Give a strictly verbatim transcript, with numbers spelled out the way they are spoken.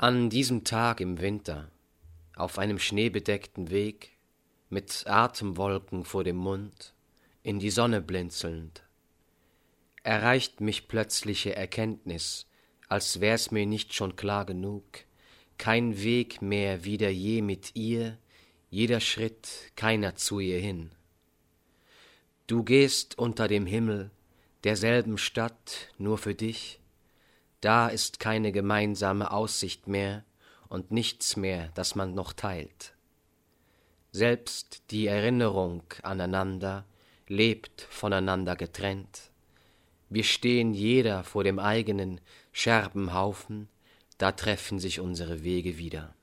An diesem Tag im Winter, auf einem schneebedeckten Weg, mit Atemwolken vor dem Mund, in die Sonne blinzelnd, erreicht mich plötzliche Erkenntnis, als wär's mir nicht schon klar genug, kein Weg mehr wieder je mit ihr, jeder Schritt keiner zu ihr hin. Du gehst unter dem Himmel derselben Stadt nur für dich, da ist keine gemeinsame Aussicht mehr und nichts mehr, das man noch teilt. Selbst die Erinnerung aneinander lebt voneinander getrennt. Wir stehen jeder vor dem eigenen Scherbenhaufen, da treffen sich unsere Wege wieder.